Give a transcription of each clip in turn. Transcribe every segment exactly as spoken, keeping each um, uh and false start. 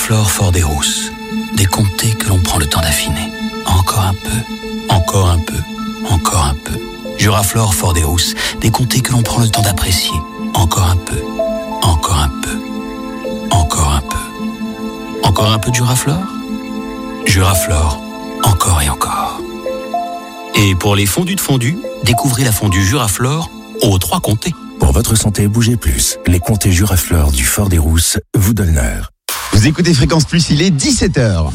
Juraflore Fort des Rousses. Des comtés que l'on prend le temps d'affiner. Encore un peu, encore un peu, encore un peu. Juraflore Fort des Rousses. Des comtés que l'on prend le temps d'apprécier. Encore un peu, encore un peu, encore un peu. Encore un peu de Juraflore ? Juraflore, encore et encore. Et pour les fondus de fondue, découvrez la fondue Juraflore aux trois comtés. Pour votre santé, bougez plus. Les comtés Juraflore du Fort des Rousses vous donnent l'heure. Vous écoutez Fréquence Plus, il est dix-sept heures.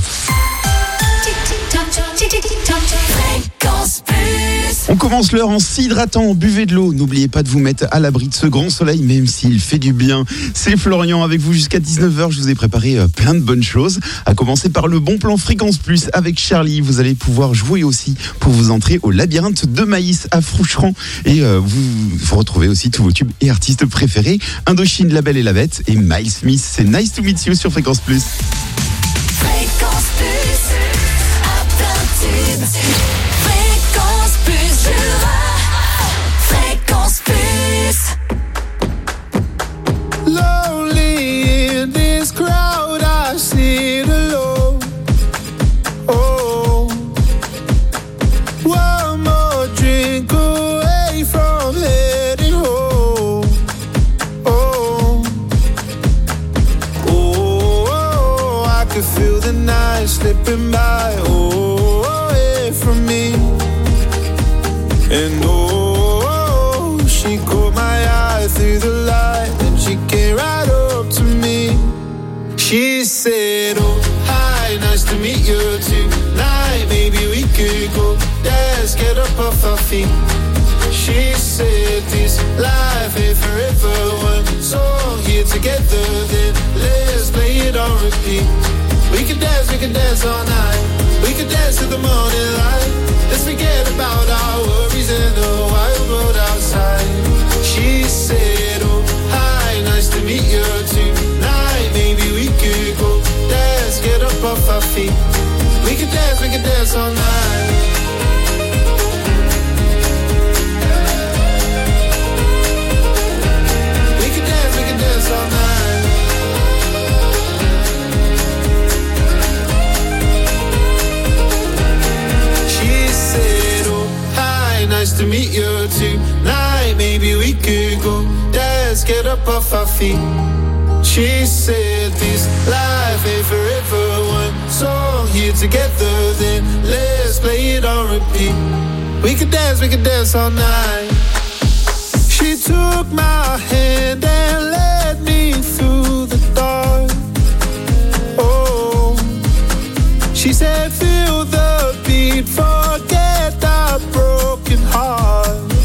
On commence l'heure en s'hydratant, buvez de l'eau. N'oubliez pas de vous mettre à l'abri de ce grand soleil, même s'il fait du bien. C'est Florian avec vous jusqu'à dix-neuf heures. Je vous ai préparé plein de bonnes choses. À commencer par le bon plan Fréquence Plus avec Charlie. Vous allez pouvoir jouer aussi pour vous entrer au labyrinthe de maïs à Froucheran. Et euh, vous, vous retrouvez aussi tous vos tubes et artistes préférés. Indochine, La Belle et la Bête et Miles Smith. C'est Nice to Meet You sur Fréquence Plus. Fréquence Plus, à plein tube. Fréquence Plus, Jura. Fréquence Plus. Lonely in this crowd, I sit alone. Oh, one more drink away from heading home. Oh, oh, I can feel the night slipping by. Oh, away from me. And oh, she caught my eye through the light, and she came right up to me. She said, oh, hi, nice to meet you tonight. Maybe we could go dance, get up off our feet. She said, this life ain't forever. One song here together, then let's play it on repeat. We can dance, we can dance all night. We can dance till the morning light. Let's forget about our worries and the wild world outside. She said, oh, hi, nice to meet you tonight. Maybe we could go dance, get up off our feet. We can dance, we can dance all night. We can dance, we can dance all night. Nice to meet you tonight. Maybe we could go dance, get up off our feet. She said this life ain't forever. One song here together, then let's play it on repeat. We could dance, we could dance all night. She took my hand and led me through the dark. Oh, she said feel the beat, forget the broken heart.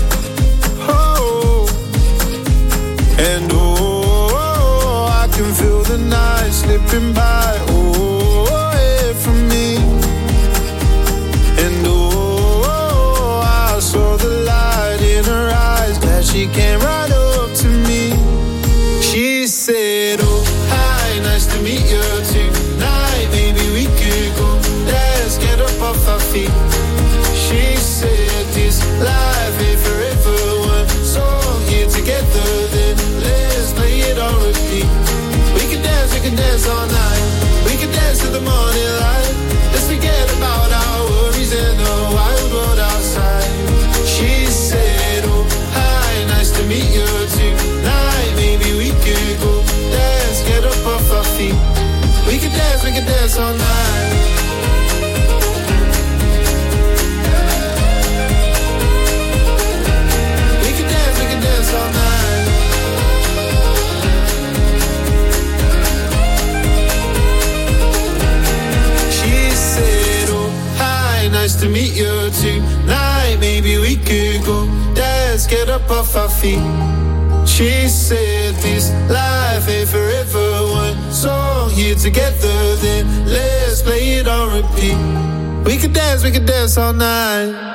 Oh, and oh, I can feel the night slipping by. Oh, away from me. And oh, I saw the light in her eyes. Glad she came right up to me. She said, oh, hi, nice to meet you tonight. Maybe we could go dance, get up off our feet. She said this life ain't forever. One song here together, then let's play it on repeat. We can dance, we can dance all night. We can dance till the morning light. Let's forget about our worries and the wild world outside. She said, oh, hi, nice to meet you tonight. Maybe we could go dance, get up off our feet. We can dance, we can dance all night. All night. She said, oh, hi, nice to meet you tonight. Maybe we could go dance, get up off our feet. She said this life ain't forever. One song here together, then let's play it on repeat. We could dance, we could dance all night.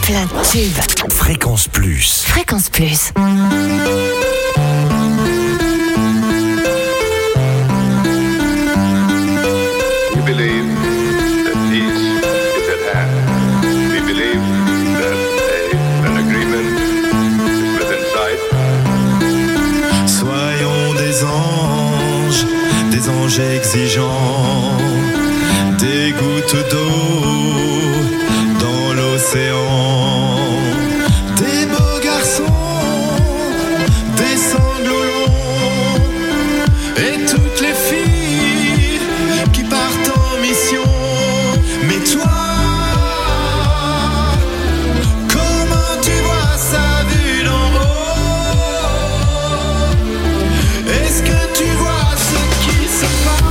plein de tubes. Fréquence Plus. Fréquence Plus. We believe that peace is at hand. We believe that a, an agreement is within sight. Soyons des anges, des anges exigeants, des gouttes d'eau dans l'océan, des beaux garçons, des sanglots longs, et toutes les filles qui partent en mission. Mais toi, comment tu vois ça vu d'en haut? Est-ce que tu vois ce qui se passe?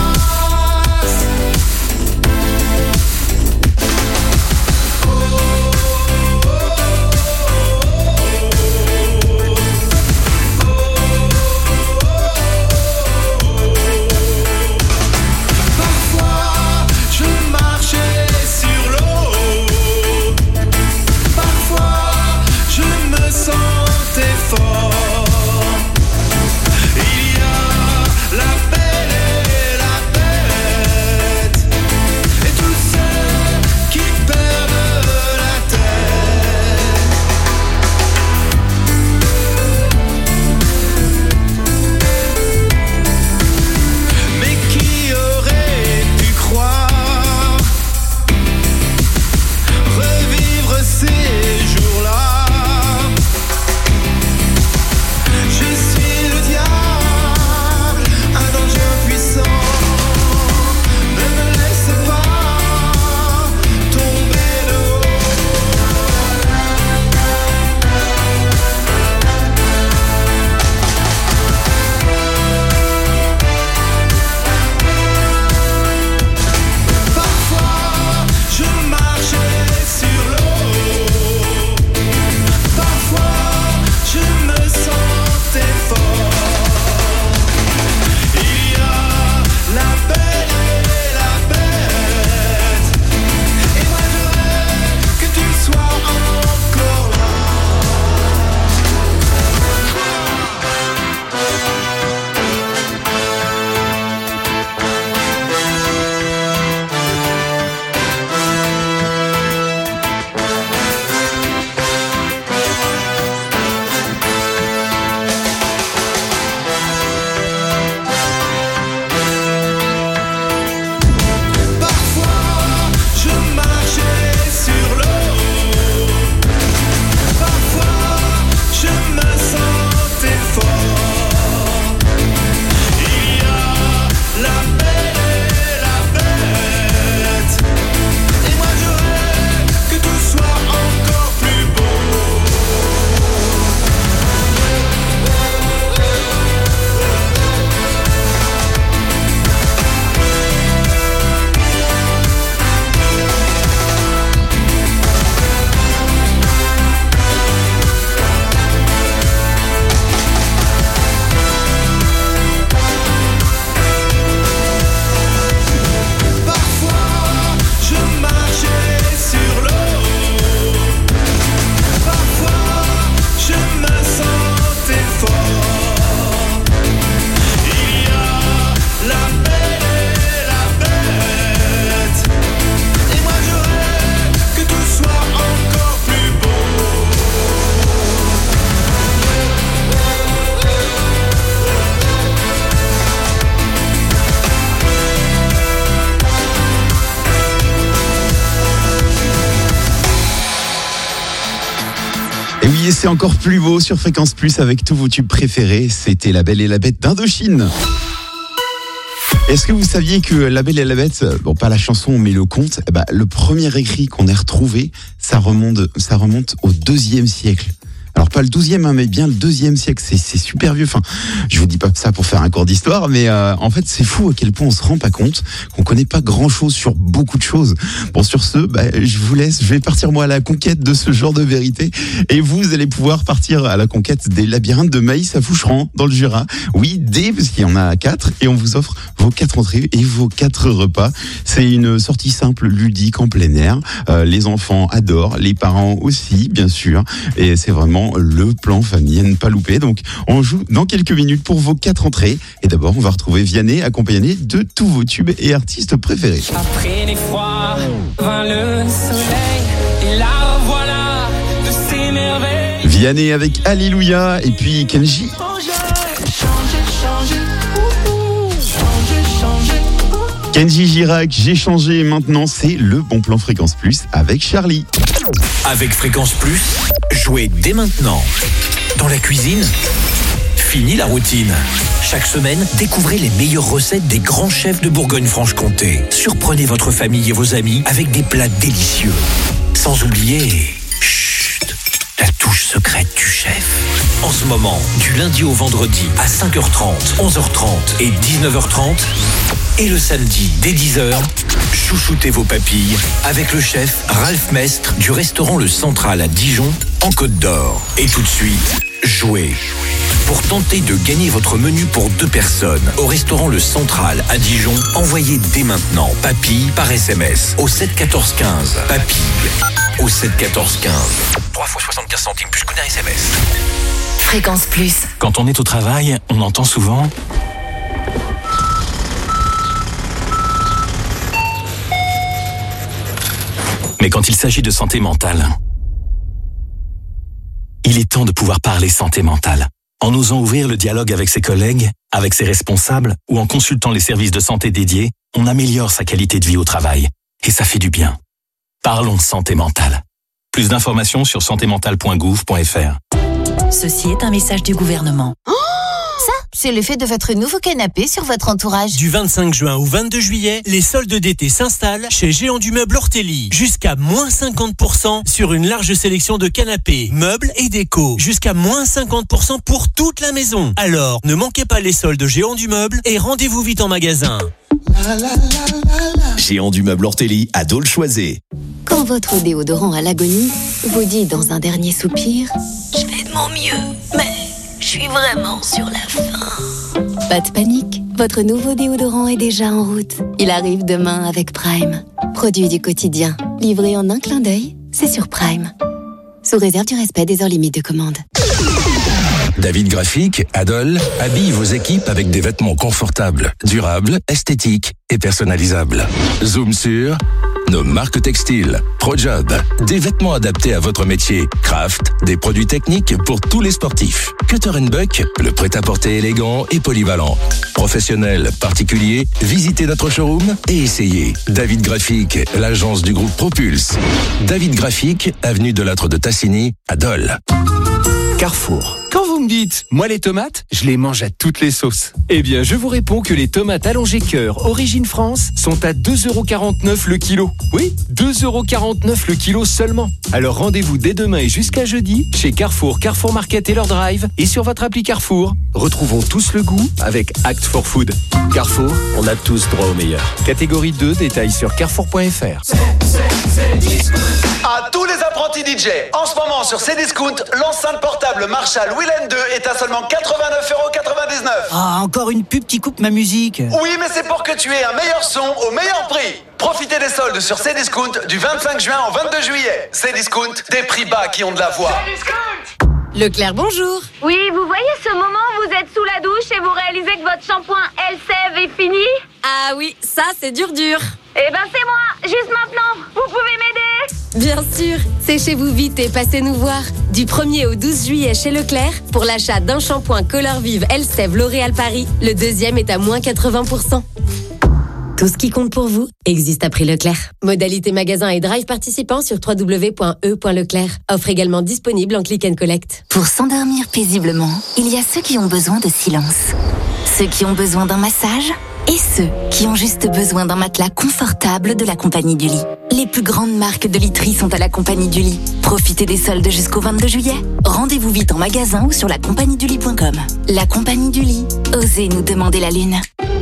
Parfois, je marchais sur l'eau. Parfois, je me sentais fort. Il y a la belle et la bête, et tous ceux qui perdent la tête. Mais qui aurait pu croire revivre ces jours-là? Je suis le diable, un danger impuissant. Ne me laisse pas tomber de haut. Parfois, je marchais sur l'eau. Parfois, je me sentais fort. Il y a la belle et la bête, et moi je rêve que tu sois encore là. Parfois, je marchais sur l'eau. Parfois, je me sentais fort. Il y a la belle et la bête, et moi je rêve que tout soit encore plus beau. Parfois, je marchais sur l'eau. Parfois, je me sentais fort. Il y a la belle et la bête, et moi je rêve que tout soit encore plus beau. Et oui, et c'est encore plus beau sur Fréquence Plus avec tous vos tubes préférés. C'était La Belle et la Bête d'Indochine. Est-ce que vous saviez que La Belle et la Bête, bon pas la chanson mais le conte, eh ben, le premier écrit qu'on ait retrouvé, ça remonte, ça remonte au deuxième siècle. Alors pas le douzième, hein, mais bien le deuxième siècle. C'est, c'est super vieux. Enfin, je vous dis pas ça pour faire un cours d'histoire, mais euh, en fait, c'est fou à quel point on se rend pas compte qu'on connaît pas grand-chose sur beaucoup de choses. Bon, sur ce, bah, je vous laisse. Je vais partir moi à la conquête de ce genre de vérité, et vous allez pouvoir partir à la conquête des labyrinthes de Maïs à Foucheran dans le Jura. Oui, des, parce qu'il y en a quatre, et on vous offre vos quatre entrées et vos quatre repas. C'est une sortie simple, ludique, en plein air. Euh, les enfants adorent, les parents aussi, bien sûr. Et c'est vraiment le plan famille à ne pas louper. Donc, on joue dans quelques minutes pour vos quatre entrées. Et d'abord, on va retrouver Vianney, accompagné de tous vos tubes et artistes préférés. Après les froids, vint le soleil, et la voilà de ces merveilles. Vianney avec Alléluia, et puis Kenji. Kenji Girac, j'ai changé, maintenant c'est le bon plan Fréquence Plus avec Charlie. Avec Fréquence Plus, jouez dès maintenant. Dans la cuisine, fini la routine. Chaque semaine, découvrez les meilleures recettes des grands chefs de Bourgogne-Franche-Comté. Surprenez votre famille et vos amis avec des plats délicieux. Sans oublier, chut, la touche secrète du chef. En ce moment, du lundi au vendredi à cinq heures trente, onze heures trente et dix-neuf heures trente. Et le samedi, dès dix heures, chouchoutez vos papilles avec le chef Ralph Mestre du restaurant Le Central à Dijon, en Côte d'Or. Et tout de suite, jouez. Pour tenter de gagner votre menu pour deux personnes au restaurant Le Central à Dijon, envoyez dès maintenant papilles par S M S au sept quatorze quinze. Papilles au sept quatorze quinze. trois fois soixante-quinze centimes plus que d'un S M S. Fréquence Plus. Quand on est au travail, on entend souvent... Mais quand il s'agit de santé mentale, il est temps de pouvoir parler santé mentale. En osant ouvrir le dialogue avec ses collègues, avec ses responsables ou en consultant les services de santé dédiés, on améliore sa qualité de vie au travail. Et ça fait du bien. Parlons santé mentale. Plus d'informations sur santé mentale point gouv point f r. Ceci est un message du gouvernement. Ça, c'est l'effet de votre nouveau canapé sur votre entourage. Du vingt-cinq juin au vingt-deux juillet, les soldes d'été s'installent chez Géant du Meuble Ortelli. Jusqu'à moins cinquante pour cent sur une large sélection de canapés, meubles et déco. Jusqu'à moins cinquante pour cent pour toute la maison. Alors, ne manquez pas les soldes Géant du Meuble et rendez-vous vite en magasin. La, la, la, la, la. Géant du Meuble Ortelli à Dole-Choisé. Quand votre déodorant à l'agonie vous dit dans un dernier soupir « Je fais de mon mieux, mais je suis vraiment sur la fin ». Pas de panique, votre nouveau déodorant est déjà en route. Il arrive demain avec Prime. Produit du quotidien, livré en un clin d'œil, c'est sur Prime. Sous réserve du respect des heures limites de commande. David Graphique, Adol, habille vos équipes avec des vêtements confortables, durables, esthétiques et personnalisables. Zoom sur nos marques textiles, ProJob, des vêtements adaptés à votre métier, Craft, des produits techniques pour tous les sportifs. Cutter and Buck, le prêt-à-porter élégant et polyvalent. Professionnels, particuliers, visitez notre showroom et essayez. David Graphique, l'agence du groupe Propulse. David Graphique, avenue de Lattre de Tassigny, à Dole. Carrefour. Quand vous me dites, moi les tomates, je les mange à toutes les sauces. Eh bien, je vous réponds que les tomates allongées cœur Origine France sont à deux euros quarante-neuf le kilo. Oui, deux euros quarante-neuf le kilo seulement. Alors rendez-vous dès demain et jusqu'à jeudi chez Carrefour, Carrefour Market et leur drive et sur votre appli Carrefour. Retrouvons tous le goût avec Act for Food. Carrefour, on a tous droit au meilleur. Catégorie deux, détails sur carrefour point f r. À tous les apprentis D J, en ce moment sur Cdiscount, l'enceinte portable Marshall Willen deux est à seulement quatre-vingt-neuf euros quatre-vingt-dix-neuf. Ah, encore une pub qui coupe ma musique. Oui, mais c'est pour que tu aies un meilleur son au meilleur prix. Profitez des soldes sur Cdiscount du vingt-cinq juin au vingt-deux juillet. Cdiscount, des prix bas qui ont de la voix. Leclerc, bonjour. Oui, vous voyez ce moment où vous êtes sous la douche et vous réalisez que votre shampoing Elseve est fini? Ah oui, ça c'est dur dur. Eh ben c'est moi, juste maintenant. Vous pouvez m'aider? Bien sûr, séchez-vous vite et passez nous voir. Du premier au douze juillet chez Leclerc, pour l'achat d'un shampoing Color Vive Elseve L'Oréal Paris, le deuxième est à moins quatre-vingts pour cent. Tout ce qui compte pour vous existe à prix Leclerc. Modalité magasin et drive participant sur w w w point e point leclerc. Offre également disponible en click and collect. Pour s'endormir paisiblement, il y a ceux qui ont besoin de silence. Ceux qui ont besoin d'un massage et ceux qui ont juste besoin d'un matelas confortable de la Compagnie du Lit. Les plus grandes marques de literie sont à la Compagnie du Lit. Profitez des soldes jusqu'au vingt-deux juillet. Rendez-vous vite en magasin ou sur la compagnie du lit point com. La Compagnie du Lit. Osez nous demander la lune.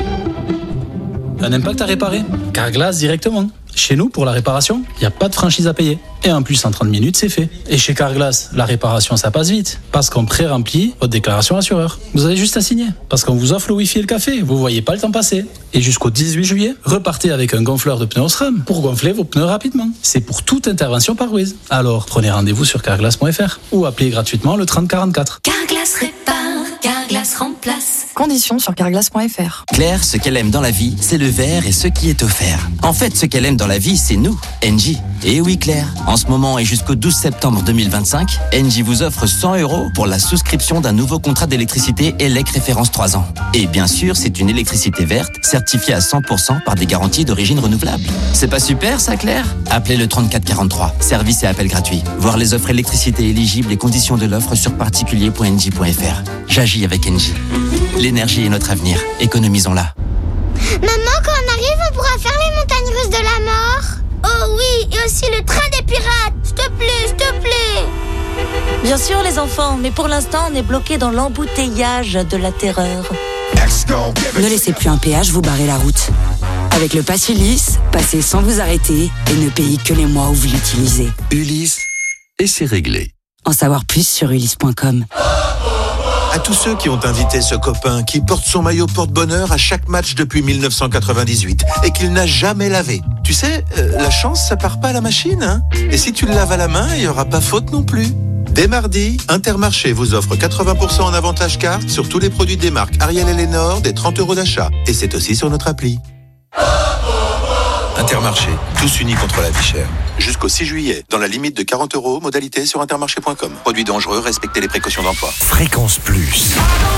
Un impact à réparer? Carglass directement. Chez nous, pour la réparation, il n'y a pas de franchise à payer. Et en plus, en trente minutes, c'est fait. Et chez Carglass, la réparation, ça passe vite. Parce qu'on pré-remplit votre déclaration assureur. Vous avez juste à signer. Parce qu'on vous offre le Wi-Fi et le café. Vous voyez pas le temps passer. Et jusqu'au dix-huit juillet, repartez avec un gonfleur de pneus Osram pour gonfler vos pneus rapidement. C'est pour toute intervention par Wiz. Alors, prenez rendez-vous sur carglass point f r ou appelez gratuitement le trente quarante-quatre. Carglass répare, Carglass remplace. Conditions sur carglass point f r. Claire, ce qu'elle aime dans la vie, c'est le verre et ce qui est offert. En fait, ce qu'elle aime dans la vie, c'est nous, Engie. Et oui, Claire, en ce moment et jusqu'au douze septembre deux mille vingt-cinq, Engie vous offre cent euros pour la souscription d'un nouveau contrat d'électricité E L E C référence trois ans. Et bien sûr, c'est une électricité verte, certifiée à cent pour cent par des garanties d'origine renouvelable. C'est pas super, ça, Claire? Appelez le trente-quatre quarante-trois. Service et appel gratuit. Voir les offres électricité éligibles et conditions de l'offre sur particulier point engie point f r. J'agis avec Engie. L'énergie est notre avenir. Économisons-la. Maman, quand on arrive, on pourra faire les montagnes russes de la mort? Oh oui, et aussi le train des pirates. S'il te plaît, s'il te plaît. Bien sûr, les enfants, mais pour l'instant, on est bloqué dans l'embouteillage de la terreur. Ne laissez plus un péage vous barrer la route. Avec le Pass Ulysse, passez sans vous arrêter et ne payez que les mois où vous l'utilisez. Ulysse, et c'est réglé. En savoir plus sur ulysse point com. À tous ceux qui ont invité ce copain qui porte son maillot porte-bonheur à chaque match depuis mille neuf cent quatre-vingt-dix-huit et qu'il n'a jamais lavé. Tu sais, euh, la chance, ça part pas à la machine, hein. Et si tu le laves à la main, il n'y aura pas faute non plus. Dès mardi, Intermarché vous offre quatre-vingts pour cent en avantage carte sur tous les produits des marques Ariel et Lénore, des trente euros d'achat. Et c'est aussi sur notre appli. Intermarché, tous unis contre la vie chère. Jusqu'au six juillet, dans la limite de quarante euros, modalité sur intermarché point com. Produits dangereux, respectez les précautions d'emploi. Fréquence Plus.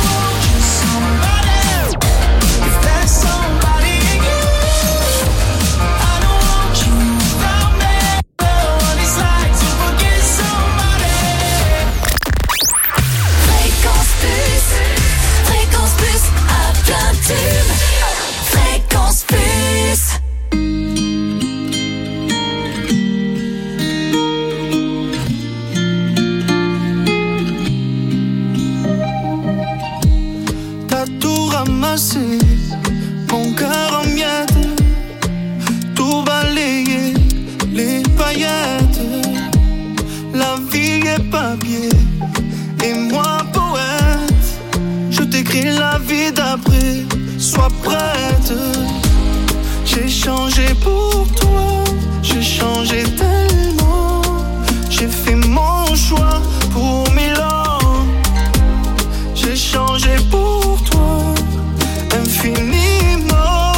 Fréquence Plus à plein tube. Fréquence Plus. Ramassé, mon cœur en miettes, tout balayé, les paillettes. La vie est papier, et moi poète. Je t'écris la vie d'après, sois prête. J'ai changé pour toi, j'ai changé tellement. J'ai fait mon choix pour Milan. J'ai changé pour toi infiniment.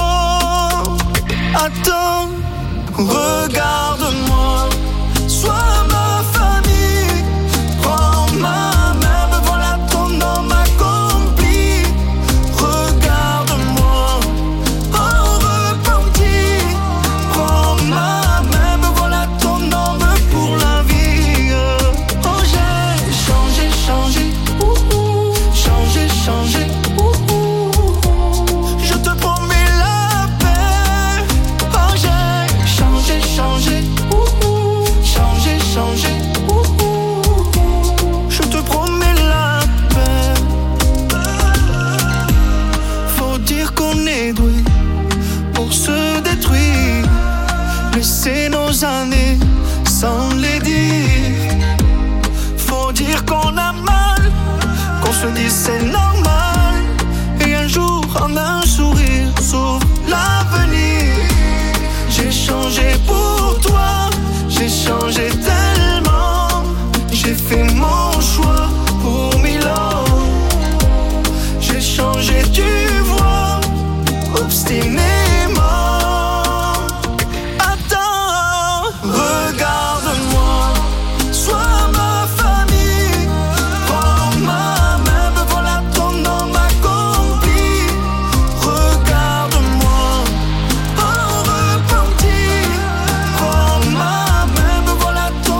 Attends, regarde-moi, sois ma famille. Prends ma main, me voilà ton homme accompli. Regarde-moi, en repenti. Prends ma main, me voilà ton homme pour la vie. Oh, j'ai changé, changé, ouh, ouh. Changé, changé, ouh, ouh. Je te promets la paix. Oh, j'ai changé, changé, ouh, ouh. Changé, changé, ouh, ouh. Je te promets la paix. Faut dire qu'on est doué pour se détruire. Laisser nos années sans les dire. Faut dire qu'on a mal, qu'on se dit c'est normal. Et un jour en un sourire s'ouvre l'avenir. J'ai changé pour toi, j'ai changé tellement. J'ai fait mon choix pour Milan. J'ai changé, tu vois, obstinément. Attends, regarde-moi, sois ma famille. Prends ma main, me voilà ton homme accompli. Regarde-moi, en repenti. Prends ma main, me voilà ton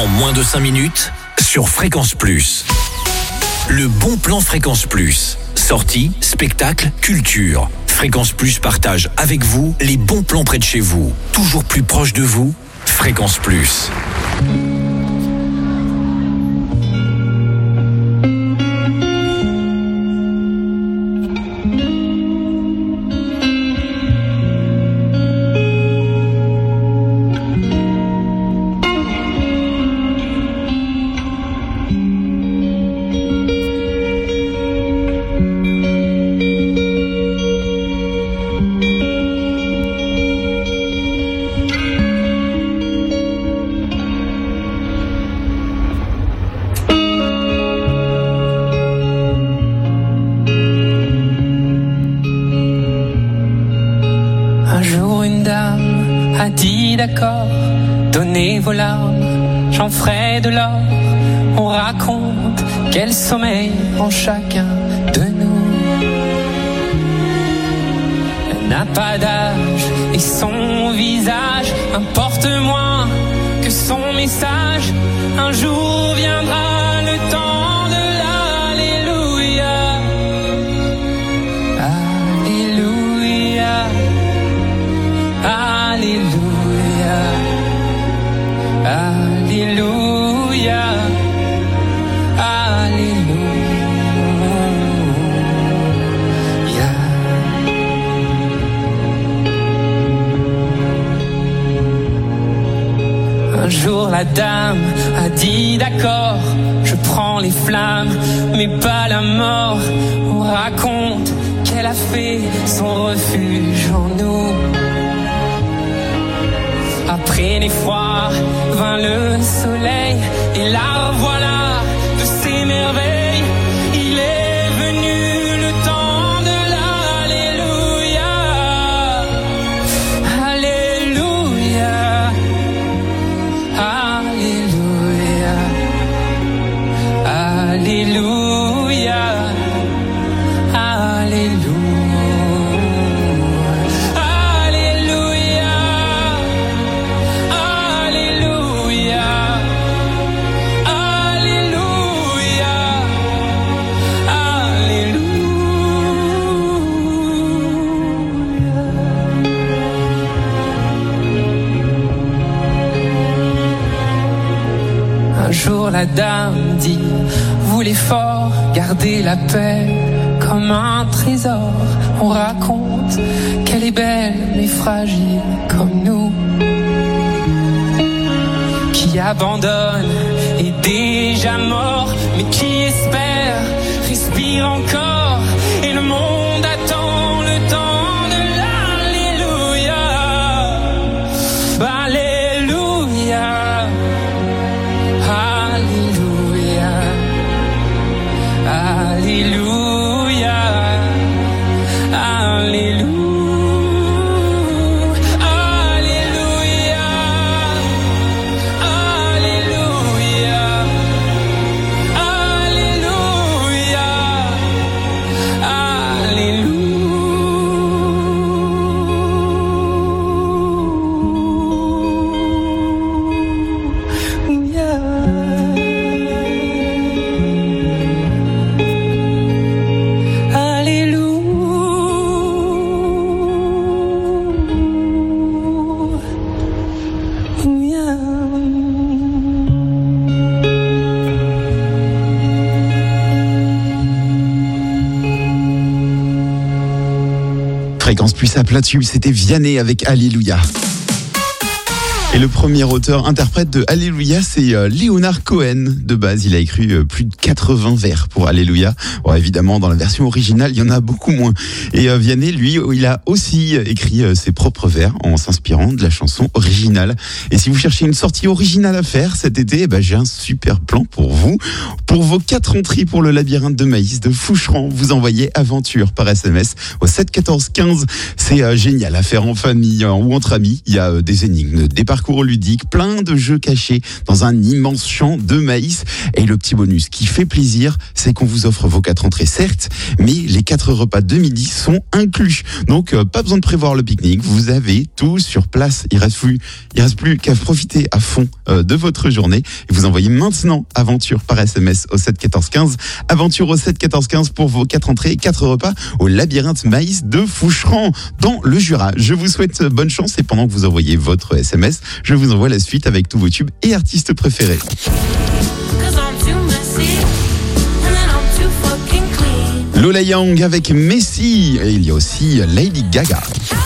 En moins de cinq minutes, sur Fréquence Plus. Le bon plan Fréquence Plus. Sorties, spectacles, culture. Fréquence Plus partage avec vous les bons plans près de chez vous. Toujours plus proche de vous, Fréquence Plus. D'accord, donnez vos larmes, j'en ferai de l'or. On raconte quel sommeil en chacun de nous. Elle n'a pas d'âge et son visage importe moins que son message. Un jour viendra le temps de l'alléluia. Alléluia. Alléluia. Alléluia, Alléluia. Un jour la dame a dit d'accord, je prends les flammes, mais pas la mort. On raconte qu'elle a fait son refuge en nous. Après l'effroi vint le soleil et la voilà de ses merveilles. Il est venu le temps de l'alléluia. Alléluia. Alléluia. Alléluia. Alléluia. La dame dit, voulez fort garder la paix comme un trésor. On raconte qu'elle est belle mais fragile comme nous, qui abandonne est déjà mort, mais qui espère respire encore. Et le monde attend le temps de l'alléluia. Alléluia. Alléluia, Alléluia, Alléluia, Alléluia, Alléluia, Fréquence Plus à là-dessus, c'était Vianney avec Alléluia. Et le premier auteur-interprète de Alléluia, c'est euh, Leonard Cohen. De base, il a écrit euh, plus de quatre-vingts vers pour Alléluia. Bon, évidemment, dans la version originale, il y en a beaucoup moins. Et euh, Vianney, lui, il a aussi écrit euh, ses propres vers en s'inspirant de la chanson originale. Et si vous cherchez une sortie originale à faire cet été, eh ben, j'ai un super plan pour vous. Pour vos quatre entrées pour le labyrinthe de maïs de Foucheran, vous envoyez aventure par S M S au sept quatorze quinze. C'est euh, génial à faire en famille euh, ou entre amis. Il y a euh, des énigmes, des parcours parcours ludiques, plein de jeux cachés dans un immense champ de maïs. Et le petit bonus qui fait plaisir, c'est qu'on vous offre vos quatre entrées, certes, mais les quatre repas de midi sont inclus. Donc, euh, pas besoin de prévoir le pique-nique. Vous avez tout sur place. Il reste plus, il reste plus qu'à profiter à fond euh, de votre journée. Et vous envoyez maintenant Aventure par S M S au sept quatorze quinze. Aventure au sept quatorze quinze pour vos quatre entrées et quatre repas au labyrinthe maïs de Foucheran dans le Jura. Je vous souhaite bonne chance et pendant que vous envoyez votre S M S, je vous envoie la suite avec tous vos tubes et artistes préférés. Lola Young avec Messi et il y a aussi Lady Gaga.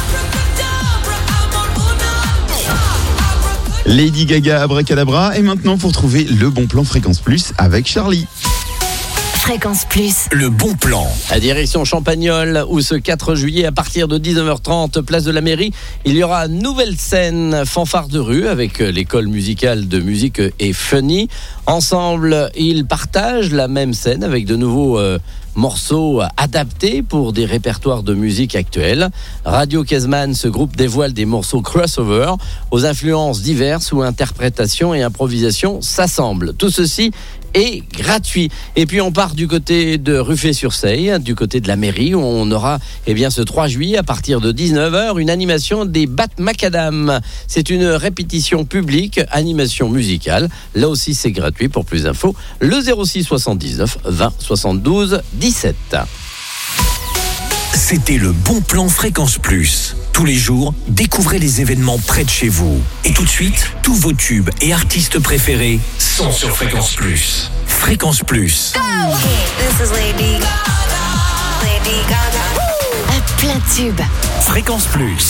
Lady Gaga, Abracadabra. Et maintenant pour trouver le bon plan Fréquence Plus avec Charlie. Fréquence Plus. Le bon plan. À direction Champagnole, où ce quatre juillet, à partir de dix-neuf heures trente, place de la mairie, il y aura nouvelle scène fanfare de rue avec l'école musicale de musique et Funny. Ensemble, ils partagent la même scène avec de nouveaux euh, morceaux adaptés pour des répertoires de musique actuels. Radio Kezman, ce groupe dévoile des morceaux crossover aux influences diverses où interprétation et improvisation s'assemblent. Tout ceci est gratuit. Et puis on part du côté de Ruffey-sur-Seille, du côté de la mairie, où on aura eh bien, ce trois juillet, à partir de dix-neuf heures, une animation des Bat Macadam. C'est une répétition publique, animation musicale. Là aussi, c'est gratuit. Pour plus d'infos, le zéro six soixante-dix-neuf vingt soixante-douze dix-sept. C'était le bon plan Fréquence Plus. Tous les jours, découvrez les événements près de chez vous. Et tout de suite, tous vos tubes et artistes préférés sont sur Fréquence Plus. Fréquence Plus. Go! This is Lady Gaga. Lady Gaga. Un plein tube. Fréquence Plus.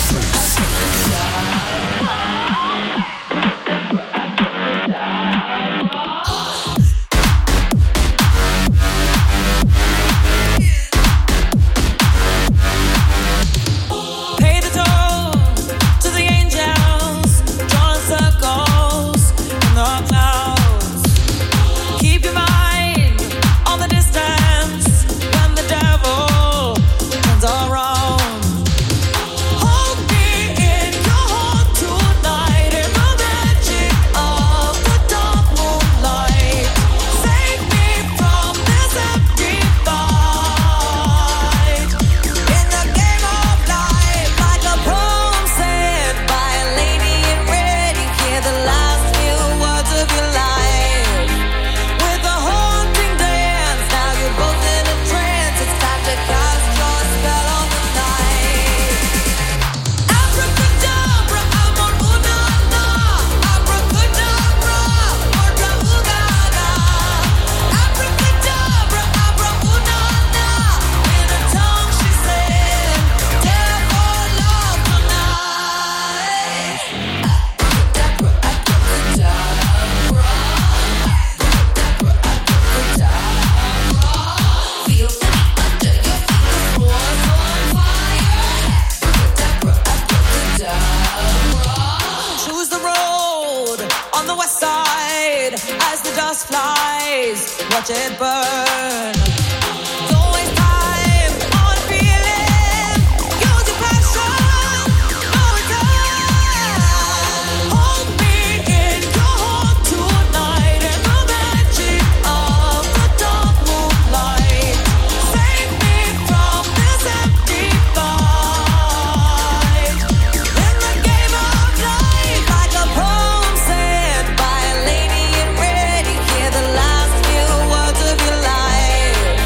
Watch it burn. Life.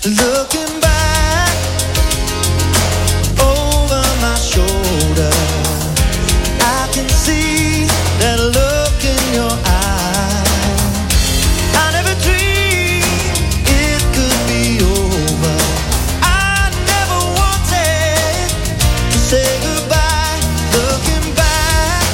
Looking back over my shoulder, I can see that look in your eye. I never dreamed it could be over. I never wanted to say goodbye. Looking back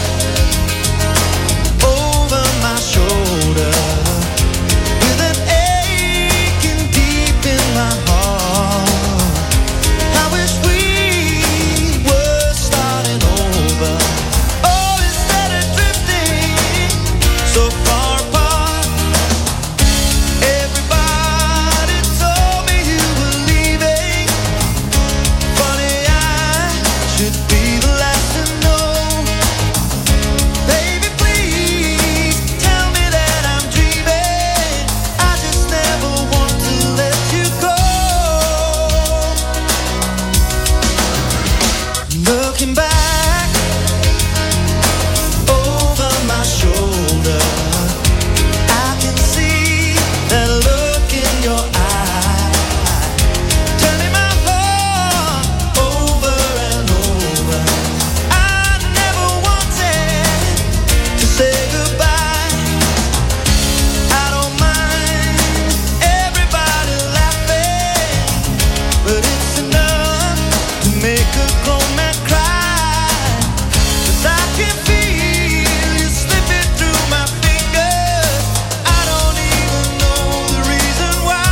over my shoulder, with an aching deep in my heart. I wish we were starting over. Oh, instead of drifting so far apart. Everybody told me you were leaving. Funny, I should be the last to know. Baby, please tell me that I'm dreaming. I just never want to let you go. Looking back over my shoulder, I can see that look in your eye, turning my heart over and over. I never wanted to say goodbye. I don't mind everybody laughing, but it's enough to make a grown man cry. 'Cause I can feel you slipping through my fingers. I don't even know the reason why.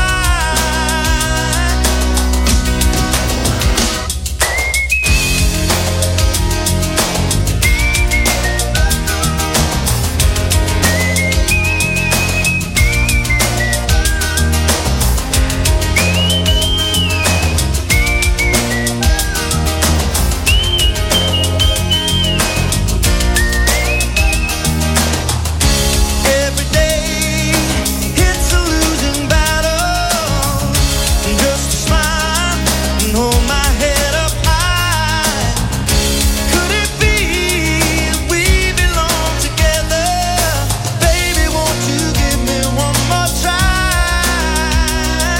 Every day it's a losing battle. Just to smile and hold my head up high. Could it be we belong together? Baby, won't you give me one more try?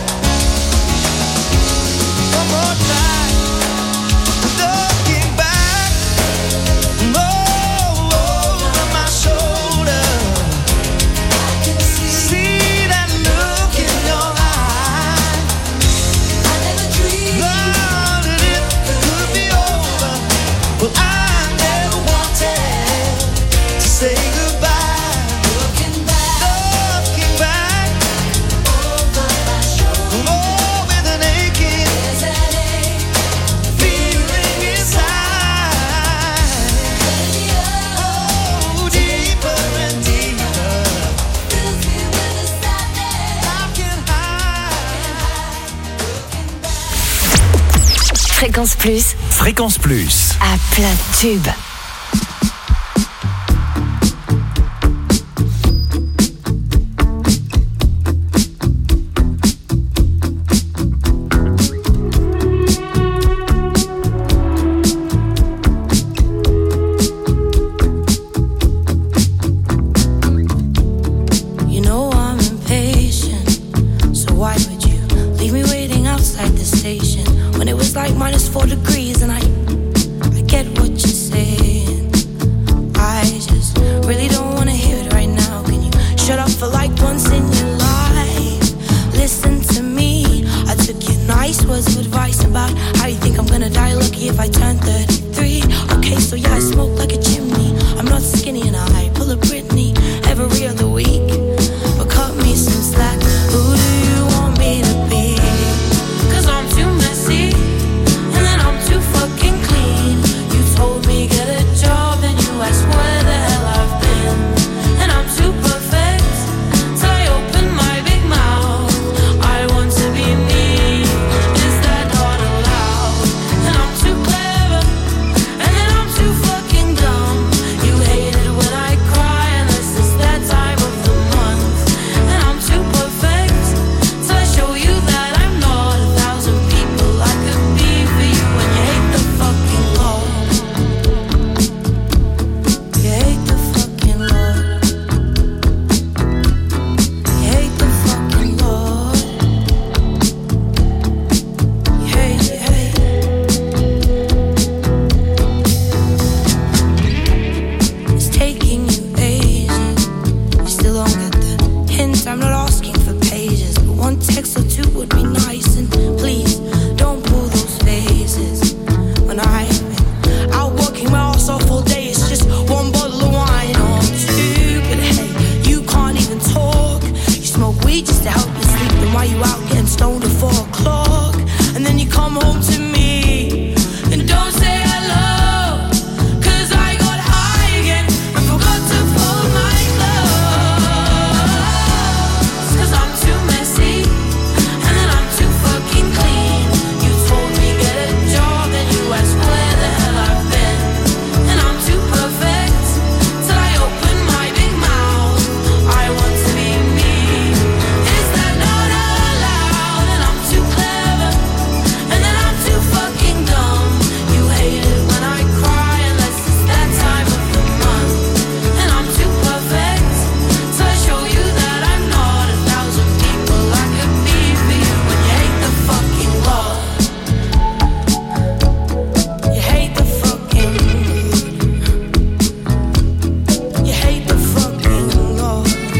One more try. Looking back over my shoulder, see that look in your eye. I never dreamed that it could be over. Well, I never wanted to say goodbye. Looking back, looking back over my shoulder, oh, with an aching feeling inside. Oh, deeper and deeper. How can Fréquence Plus, Fréquence Plus. à plein de tubes. You know I'm impatient, so why would you leave me waiting outside the station when it was like minus four degrees? And I, I get what you say. text or two would be nice. And please, don't pull those faces. When I've been out working my ass off all day, it's just one bottle of wine or two. But hey, you can't even talk. You smoke weed just to help you sleep. Then why you out getting stoned at four o'clock? And then you come home to me and don't say hello, 'cause I got high again and forgot to fold my clothes. 'Cause I'm too messy and then I'm too fucking clean. You told me get a job and you asked where the hell I've been. And I'm too perfect till I open my big mouth. I want to be me. Is that not allowed? And I'm too clever and then I'm too fucking dumb. You hate it when I cry unless it's that time of the month. And I'm too perfect so I show you that I'm not a thousand people I could be for you. When you hate the fucking law, you hate the fucking, you hate the fucking law.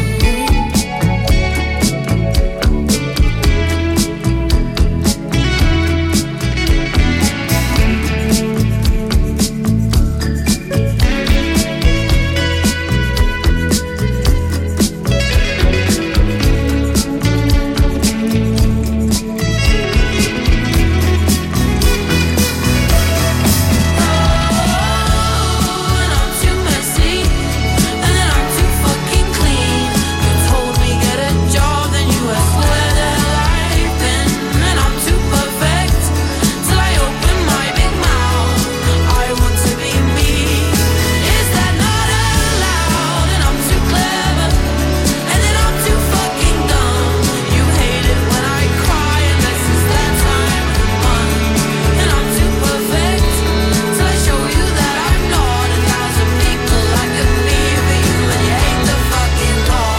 And I'm too messy and then I'm too fucking clean. You told me get a job, then you asked where the hell I've been. And I'm too perfect till I open my big mouth. I want to be me. Is that not allowed? And I'm too clever and then I'm too fucking dumb. You hate it when I cry unless it's that time of the month. And I'm too perfect till I show you that I'm not a thousand people I could be for you. And you hate the fucking law.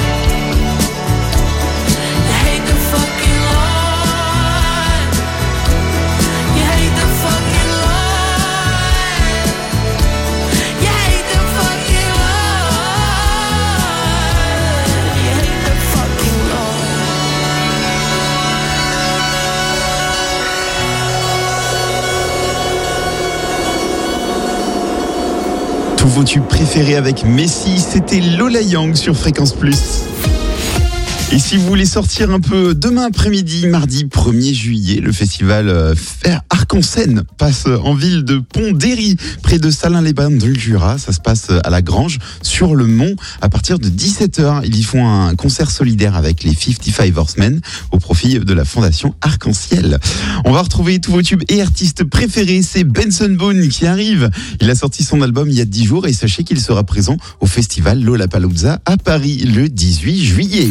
You hate the fucking law. You hate the fucking law. You hate the fucking law. You hate the fucking law. Tous vos tubes préférés avec Messi, c'était Lola Young sur Fréquence Plus. Et si vous voulez sortir un peu demain après-midi, mardi premier juillet, le festival euh, Faire Arc-en-Seine passe en ville de Pont-d'Héry, près de Salins-les-Bains dans le Jura. Ça se passe à la Grange, sur le Mont, à partir de dix-sept heures. Ils y font un concert solidaire avec les cinquante-cinq Horsemen au profit de la fondation Arc-en-Ciel. On va retrouver tous vos tubes et artistes préférés. C'est Benson Boone qui arrive. Il a sorti son album il y a dix jours et sachez qu'il sera présent au festival Lollapalooza à Paris le dix-huit juillet.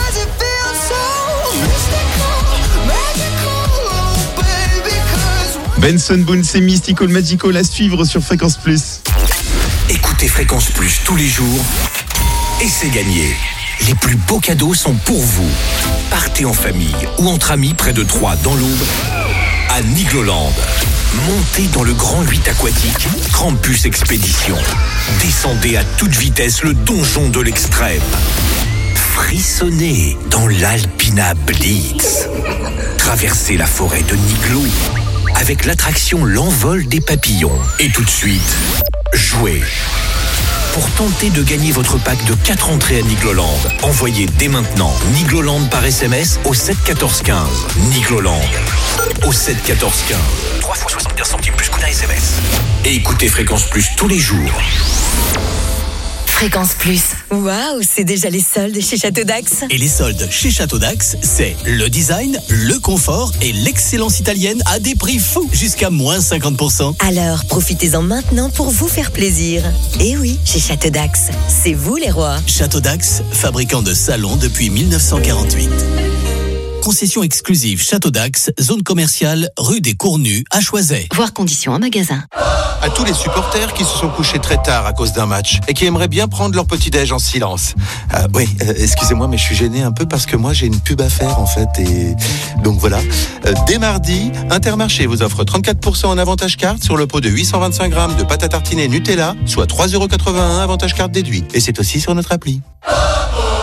Benson Boone, c'est Mystical Magical à suivre sur Fréquence Plus. Écoutez Fréquence Plus tous les jours et c'est gagné. Les plus beaux cadeaux sont pour vous. Partez en famille ou entre amis près de Troyes dans l'Aube à Nigloland. Montez dans le grand huit aquatique Campus Expédition. Descendez à toute vitesse le donjon de l'extrême. Frissonnez dans l'Alpina Blitz. Traversez la forêt de Niglo avec l'attraction L'Envol des Papillons. Et tout de suite, jouez. Pour tenter de gagner votre pack de quatre entrées à Nigloland, envoyez dès maintenant Nigloland par S M S au sept quatorze quinze. Nigloland au sept quatorze quinze. trois fois soixante-quinze centimes plus coût d'un S M S. Et écoutez Fréquence Plus tous les jours. Fréquence Plus. Waouh, c'est déjà les soldes chez Château d'Axe. Et les soldes chez Château d'Axe, c'est le design, le confort et l'excellence italienne à des prix fous, jusqu'à moins cinquante pour cent. Alors, profitez-en maintenant pour vous faire plaisir. Et oui, chez Château d'Axe, c'est vous les rois. Château d'Axe, fabricant de salons depuis mille neuf cent quarante-huit. Concession exclusive Château d'Axe, zone commerciale, rue des Cournus, à Choiset. Voir conditions en magasin. À tous les supporters qui se sont couchés très tard à cause d'un match et qui aimeraient bien prendre leur petit-déj en silence. Euh, oui, euh, excusez-moi, mais je suis gêné un peu parce que moi j'ai une pub à faire en fait. Et donc voilà. Euh, dès mardi, Intermarché vous offre trente-quatre pour cent en avantage carte sur le pot de huit cent vingt-cinq grammes de pâte à tartiner Nutella, soit trois euros quatre-vingt-un avantage carte déduit. Et c'est aussi sur notre appli.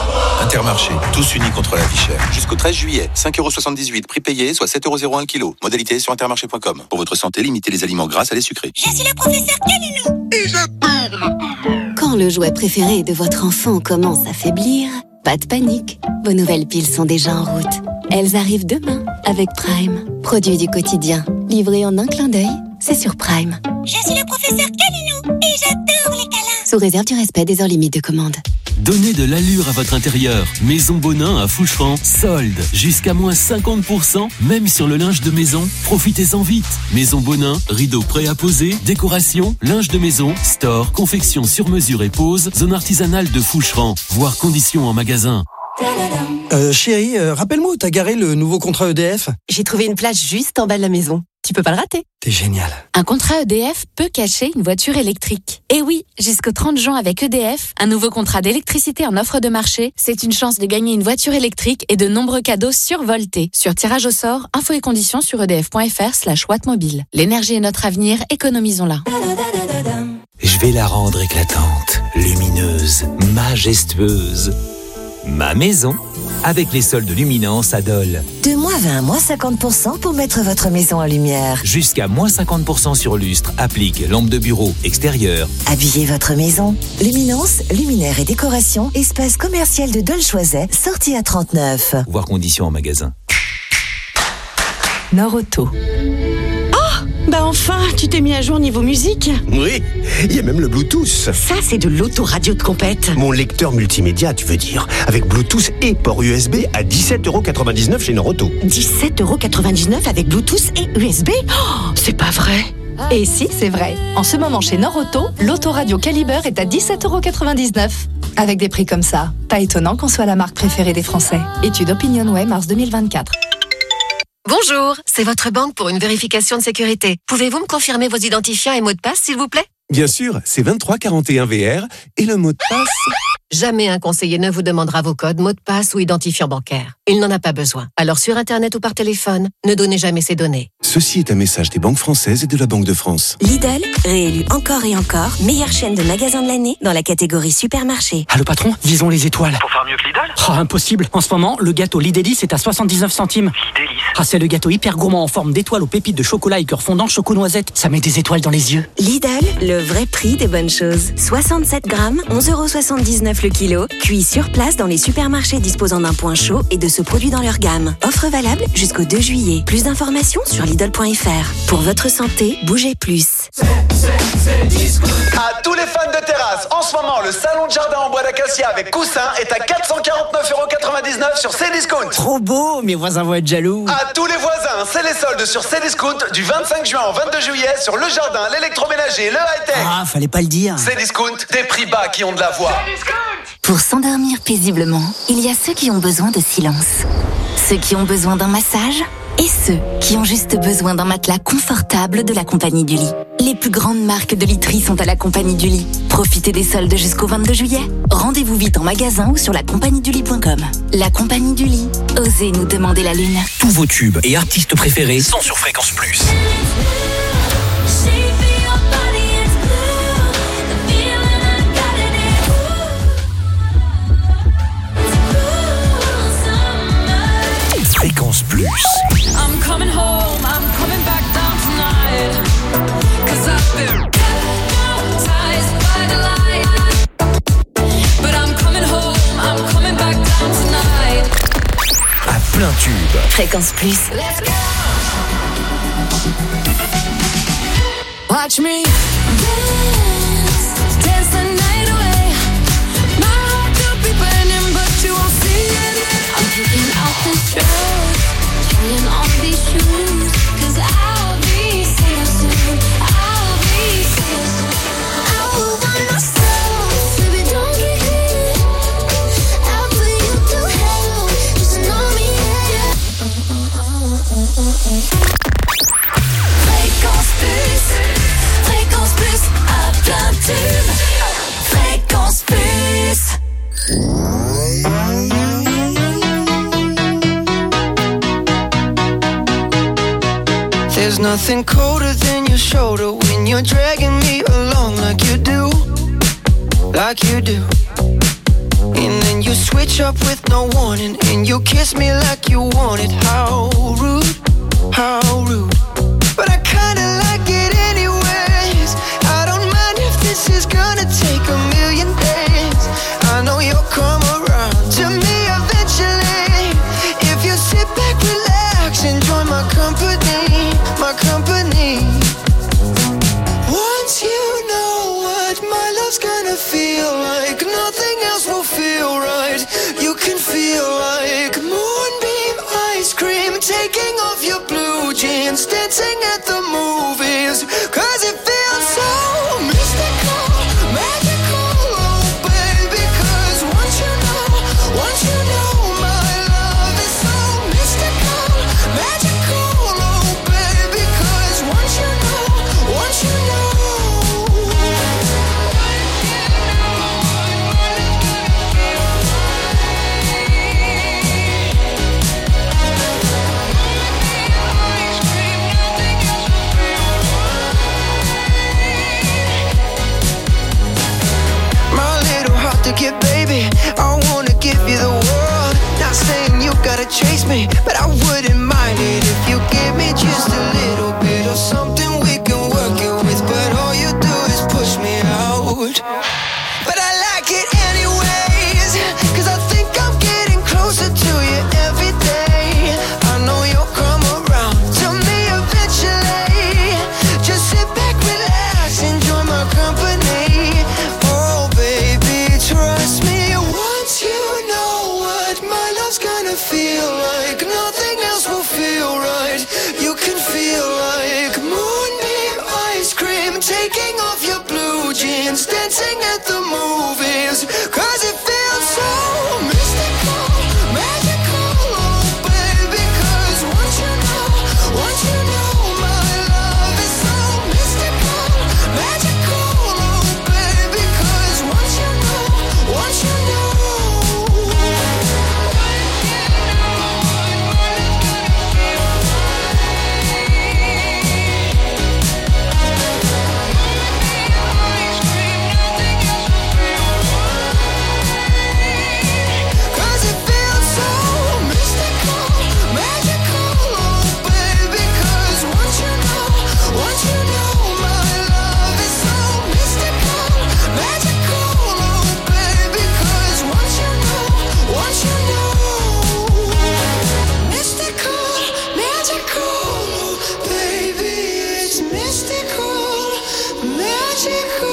Intermarché, tous unis contre la vie chère. Jusqu'au treize juillet, cinq euros soixante-dix-huit, prix payé, soit sept euros zéro un le kilo. Modalité sur intermarché point com. Pour votre santé, limitez les aliments gras à les sucrés. Je suis le professeur Calilou et j'adore. Quand le jouet préféré de votre enfant commence à faiblir, pas de panique, vos nouvelles piles sont déjà en route. Elles arrivent demain avec Prime. Produit du quotidien, livré en un clin d'œil, c'est sur Prime. Je suis le professeur Calilou et j'adore les câlins. Sous réserve du respect des heures limites de commande. Donnez de l'allure à votre intérieur. Maison Bonin à Foucheran. Solde. Jusqu'à moins cinquante pour cent, même sur le linge de maison. Profitez-en vite. Maison Bonin, rideaux prêts à poser, décoration, linge de maison, store, confection sur mesure et pose, zone artisanale de Foucheran. Voir conditions en magasin. Euh, chérie, euh, rappelle-moi où t'as garé le nouveau contrat E D F. J'ai trouvé une place juste en bas de la maison. Tu peux pas le rater. T'es génial. Un contrat E D F peut cacher une voiture électrique. Et oui, jusqu'au trente juin avec E D F, un nouveau contrat d'électricité en offre de marché, c'est une chance de gagner une voiture électrique et de nombreux cadeaux survoltés. Sur tirage au sort, infos et conditions sur edf.fr slash wattmobile. L'énergie est notre avenir, économisons-la. Je vais la rendre éclatante, lumineuse, majestueuse. Ma maison, avec les soldes de Luminance à Dole. De moins vingt, moins cinquante pour cent pour mettre votre maison en lumière. Jusqu'à moins cinquante pour cent sur lustre, applique, lampe de bureau, extérieur. Habillez votre maison. Luminance, luminaire et décoration, espace commercial de Dole-Choiset, sortie à trente-neuf. Voir conditions en magasin. Nord-Auto. Bah enfin, tu t'es mis à jour niveau musique. Oui, il y a même le Bluetooth. Ça, c'est de l'autoradio de compète. Mon lecteur multimédia, tu veux dire. Avec Bluetooth et port U S B à dix-sept euros quatre-vingt-dix-neuf chez Nord-Auto. dix-sept euros quatre-vingt-dix-neuf avec Bluetooth et U S B oh, c'est pas vrai. Et si, c'est vrai. En ce moment chez Nord-Auto, l'autoradio Caliber est à dix-sept euros quatre-vingt-dix-neuf. Avec des prix comme ça, pas étonnant qu'on soit la marque préférée des Français. Étude OpinionWay, mars deux mille vingt-quatre. Bonjour, c'est votre banque pour une vérification de sécurité. Pouvez-vous me confirmer vos identifiants et mots de passe, s'il vous plaît? Bien sûr, c'est vingt-trois quarante et un V R et le mot de passe... Jamais un conseiller ne vous demandera vos codes, mots de passe ou identifiants bancaires. Il n'en a pas besoin. Alors sur Internet ou par téléphone, ne donnez jamais ces données. Ceci est un message des banques françaises et de la Banque de France. Lidl, réélu encore et encore, meilleure chaîne de magasins de l'année dans la catégorie supermarché. Ah le patron, visons les étoiles. Pour faire mieux que Lidl? Ah impossible, en ce moment, le gâteau Lidélis est à soixante-dix-neuf centimes. Lidélis. Ah c'est le gâteau hyper gourmand en forme d'étoile aux pépites de chocolat et cœur fondant choco-noisette. Ça met des étoiles dans les yeux. Lidl, le vrai prix des bonnes choses. soixante-sept grammes, onze euros soixante-dix-neuf le kilo, cuit sur place dans les supermarchés disposant d'un point chaud et de ce produit dans leur gamme. Offre valable jusqu'au deux juillet. Plus d'informations sur Lidl point F R. Pour votre santé, bougez plus. À tous les fans de terrasse, en ce moment, le salon de jardin en bois d'acacia avec coussin est à quatre cent quarante-neuf euros quatre-vingt-dix-neuf sur Cdiscount. Trop beau, mes voisins vont être jaloux. À tous les voisins, c'est les soldes sur Cdiscount du vingt-cinq juin au vingt-deux juillet sur le jardin, l'électroménager, le high-tech. Ah, fallait pas le dire. Cdiscount, des prix bas qui ont de la voix. Pour s'endormir paisiblement, il y a ceux qui ont besoin de silence, ceux qui ont besoin d'un massage et ceux qui ont juste besoin d'un matelas confortable de la Compagnie du Lit. Les plus grandes marques de literie sont à la Compagnie du Lit. Profitez des soldes jusqu'au vingt-deux juillet. Rendez-vous vite en magasin ou sur la compagnie du lit point com. La Compagnie du Lit. Osez nous demander la lune. Tous vos tubes et artistes préférés sont sur Fréquence Plus. Fréquence Plus. I'm coming home, I'm coming back down tonight. Cause I've been hypnotized by the light. But I'm coming home, I'm coming back down tonight. À plein tube. Fréquence Plus. Let's go. Watch me dance, dance the night away. My heart could be burning, but you won't see it. I'm picking out this dress, trying on these shoes, cause I'll be seeing soon, I'll be seeing soon. I will find myself, baby don't get hit. I'll put you through hell, just to know me, yeah. Fréquence Plus, Fréquence Plus, à plein tube. Fréquence Plus. There's nothing colder than your shoulder when you're dragging me along like you do, like you do. And then you switch up with no warning, and you kiss me like you want it. How rude, how rude. But I kinda like it anyways. I don't mind if this is gonna take a million days. I know you'll come around to me eventually. If you sit back, relax, enjoy my company, my company. Once you know what my love's gonna feel like, nothing else will feel right. You can feel like moonbeam ice cream, taking off your blue jeans, dancing at the movies. Cause it feels so mystical, magical, oh baby. Cause once you know, once you know my love is so mystical, magical, oh baby. Cause once you know, once you know. To get, baby, I wanna give you the world. Not saying you gotta chase me, but I wouldn't mind it if you give me just a little bit of something we can work it with. But all you do is push me out. But I like it anyways, cause I think I'm getting closer to you every day. I know you'll come around to me eventually. Just sit back, relax, enjoy my company. Oh baby, trust me, once you know what my love's gonna feel like, nothing else will feel right. You can feel like moonbeam ice cream, taking off your blue jeans, dancing at the movies. Cause it feels so mystical, magical, oh baby. Cause once you know, once you know my love is so mystical, magical, oh baby. Cause once you know, once you know. Cause it feels so mystical, magical, oh baby. Cause once you know, once you know my love is so mystical, magical, oh baby. Cause once you know, once you know. Mystical, magical, oh baby. It's mystical, magical.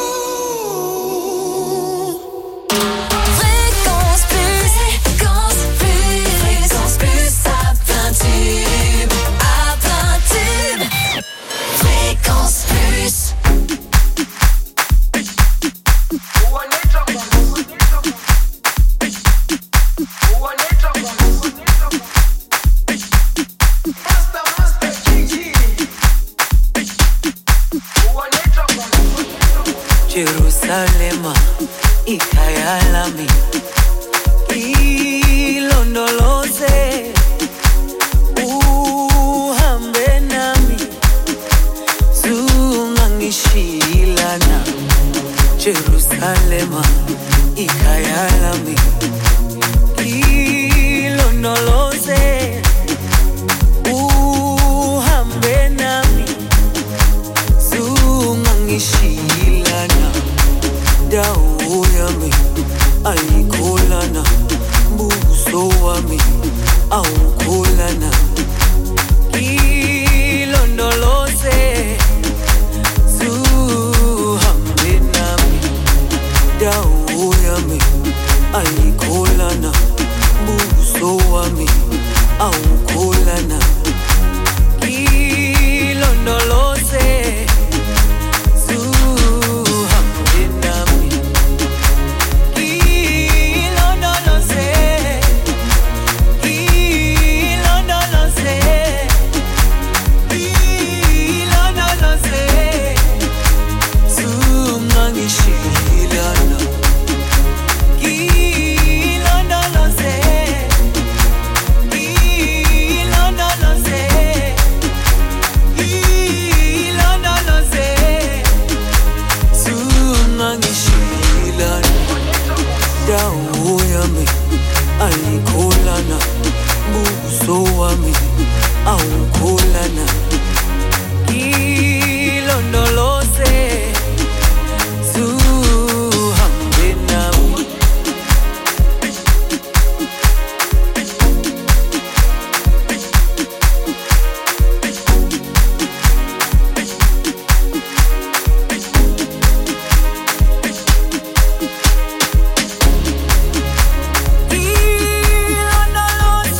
Fréquence plus, fréquence plus, fréquence plus à plein tube, à plein tube. Fréquence plus. Jerusalema, ikayalami, ilondoloze, uhambe nami, zungangishilana. Jerusalema, ikayalami, ilondoloze, uhambe nami, zungangishilana. Dawo yami ayikholana, buso wami awukholana. Ilondoloze, zuhambe nami. Dawo yami ayikholana, buso wami awukholana. Ilondoloze, ilondoloze, ilondoloze. au